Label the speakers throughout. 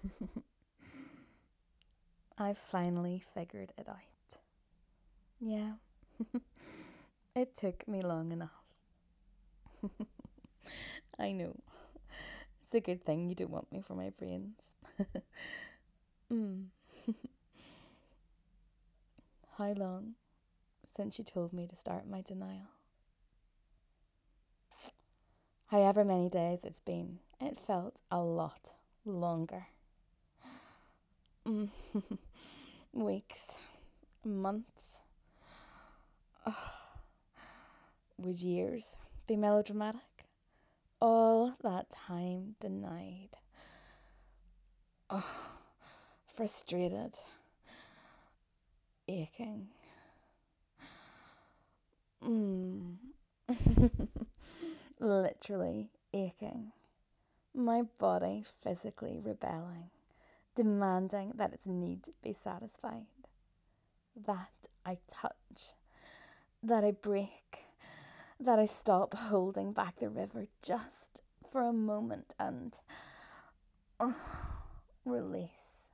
Speaker 1: I finally figured it out. Yeah, it took me long enough. I know. It's a good thing you don't want me for my brains. mm. How long since you told me to start my denial? However many days it's been, it felt a lot longer. Mm. Weeks, months, would years be melodramatic? All that time denied. Oh, frustrated, aching. Mm. Literally aching. My body physically rebelling, demanding that its need be satisfied. That I touch, that I break, that I stop holding back the river just for a moment and release.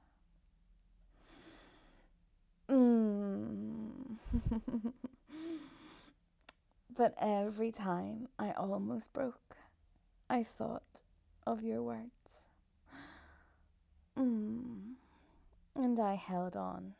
Speaker 1: Mm. But every time I almost broke, I thought of your words. And I held on.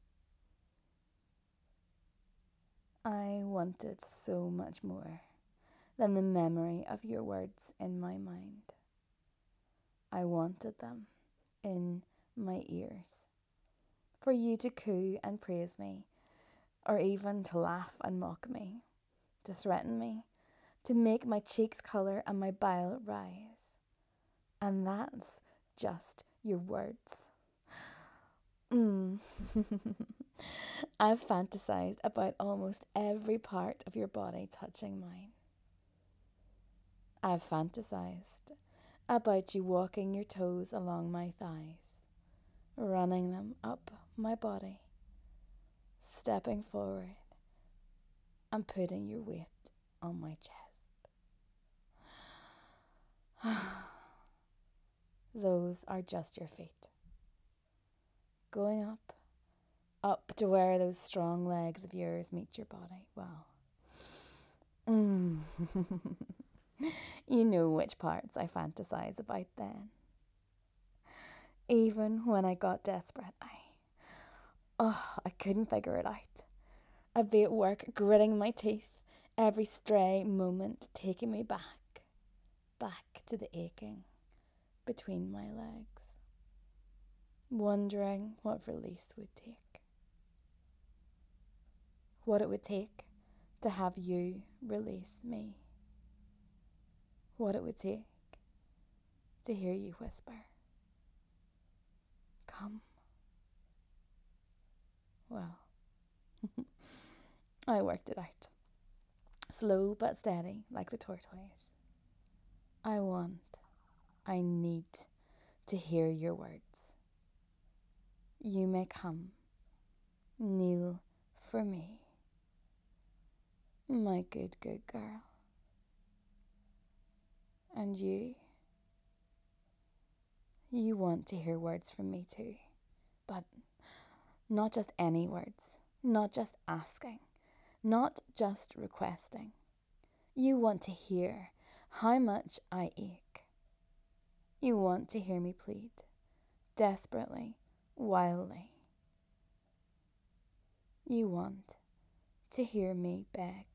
Speaker 1: I wanted so much more than the memory of your words in my mind. I wanted them in my ears. For you to coo and praise me, or even to laugh and mock me, to threaten me, to make my cheeks colour and my bile rise. And that's just your words. I've fantasized about almost every part of your body touching mine. I've fantasized about you walking your toes along my thighs, running them up my body, stepping forward and putting your weight on my chest. Those are just your feet. Going up to where those strong legs of yours meet your body. Well, you know which parts I fantasize about then. Even when I got desperate, I couldn't figure it out. I'd be at work gritting my teeth, every stray moment taking me back to the aching between my legs, wondering what release would take. What it would take to have you release me. What it would take to hear you whisper, come. Well, I worked it out. Slow but steady, like the tortoise. I need to hear your words. You may come, kneel for me, my good girl. And you want to hear words from me too, but not just any words, not just asking, not just requesting. You want to hear how much I ache. You want to hear me plead, desperately, wildly. You want to hear me beg.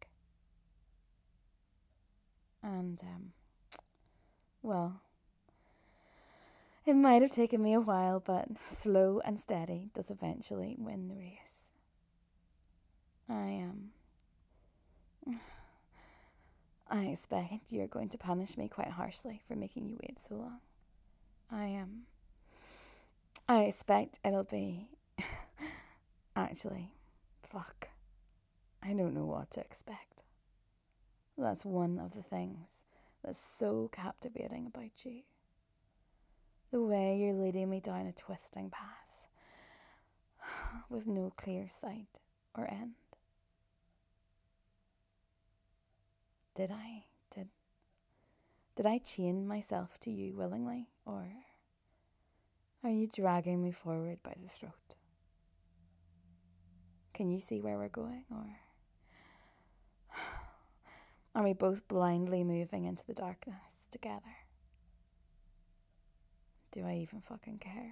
Speaker 1: And, well, it might have taken me a while, but slow and steady does eventually win the race. I expect you're going to punish me quite harshly for making you wait so long. I expect it'll be... Actually, fuck. I don't know what to expect. That's one of the things that's so captivating about you. The way you're leading me down a twisting path with no clear sight or end. Did I chain myself to you willingly, or Are you dragging me forward by the throat? Can you see where we're going, or are we both blindly moving into the darkness together? Do I even fucking care?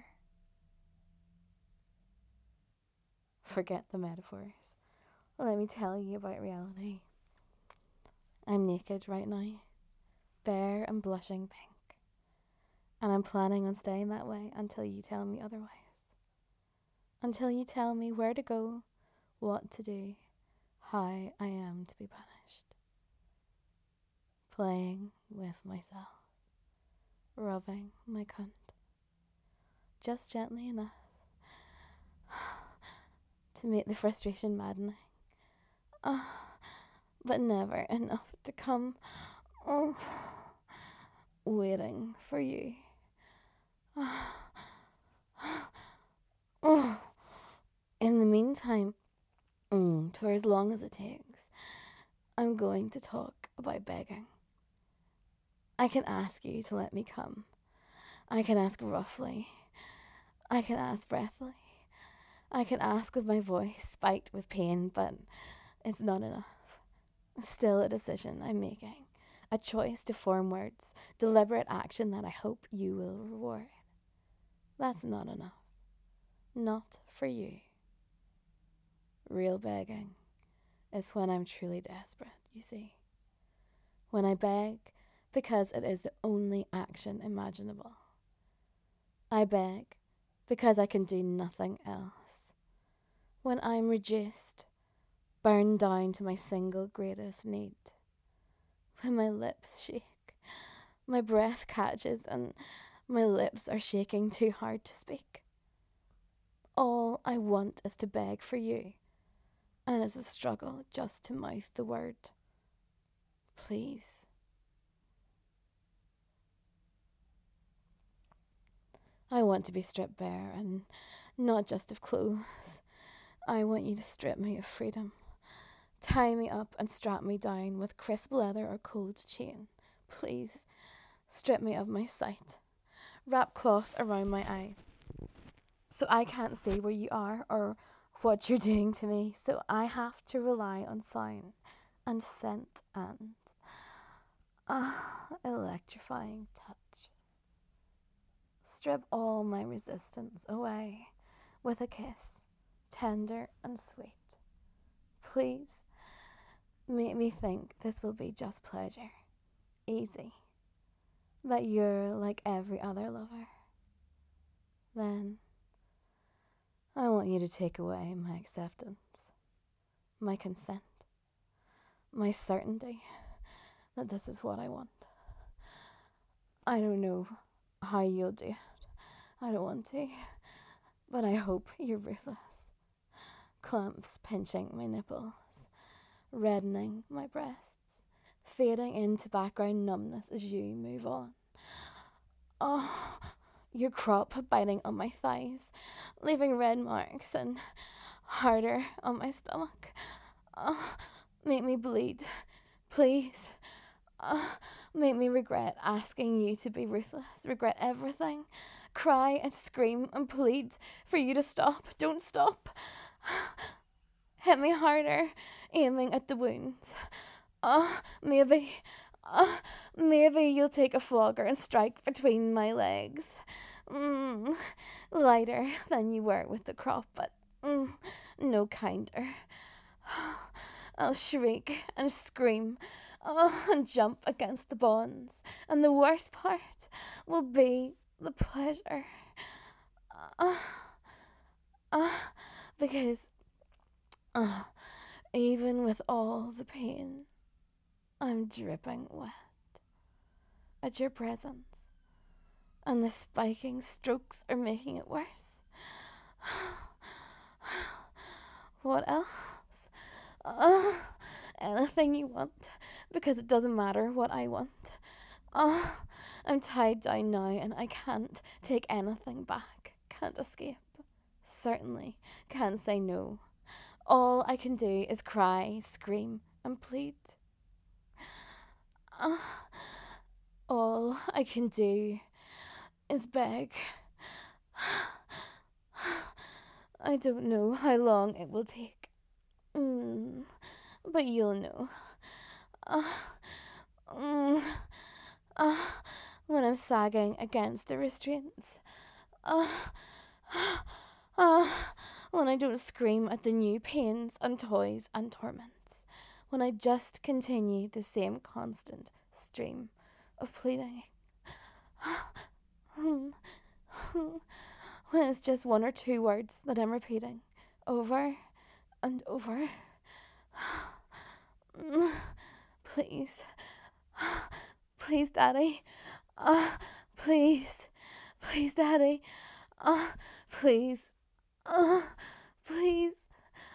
Speaker 1: Forget the metaphors. Let me tell you about reality. I'm naked right now, bare and blushing pink, and I'm planning on staying that way until you tell me otherwise. Until you tell me where to go, what to do, how I am to be punished. Playing with myself, rubbing my cunt, just gently enough to make the frustration maddening, but never enough to come waiting for you. In the meantime, for as long as it takes, I'm going to talk about begging. I can ask you to let me come. I can ask roughly. I can ask breathily. I can ask with my voice spiked with pain, but it's not enough. It's still a decision I'm making. A choice to form words, deliberate action that I hope you will reward. That's not enough. Not for you. Real begging is when I'm truly desperate, you see. When I beg because it is the only action imaginable. I beg because I can do nothing else. When I'm reduced, burned down to my single greatest need. When my lips shake, my breath catches, and my lips are shaking too hard to speak. All I want is to beg for you, and it's a struggle just to mouth the word. Please. I want to be stripped bare, and not just of clothes. I want you to strip me of freedom. Tie me up and strap me down with crisp leather or cold chain. Please, strip me of my sight. Wrap cloth around my eyes, so I can't see where you are or what you're doing to me, so I have to rely on sound and scent and electrifying touch. Strip all my resistance away with a kiss, tender and sweet. Please, make me think this will be just pleasure, easy, that you're like every other lover. Then I want you to take away my acceptance, my consent, my certainty that this is what I want. I don't know how you'll do it. I don't want to, but I hope you're ruthless. Clamps pinching my nipples, reddening my breasts, fading into background numbness as you move on. Oh, your crop biting on my thighs, leaving red marks and harder on my stomach. Make me bleed, please. Make me regret asking you to be ruthless, regret everything, cry and scream and plead for you to stop. Don't stop. Hit me harder, aiming at the wounds. Maybe you'll take a flogger and strike between my legs. Lighter than you were with the crop, but no kinder. I'll shriek and scream and jump against the bonds, and the worst part will be the pleasure. Because even with all the pain, I'm dripping wet at your presence, and the spiking strokes are making it worse. What else? Anything you want, because it doesn't matter what I want. I'm tied down now and I can't take anything back, can't escape. Certainly can't say no. All I can do is cry, scream and plead. All I can do is beg. I don't know how long it will take. But you'll know. Uh, mm, uh, when I'm sagging against the restraints. Uh, uh, when I don't scream at the new pains and toys and torments. When I just continue the same constant stream of pleading. When it's just one or two words that I'm repeating over and over. Please. Please, Daddy. Please. Please, Daddy. Please. Please.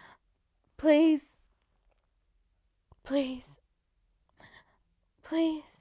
Speaker 1: Please. Please. Please.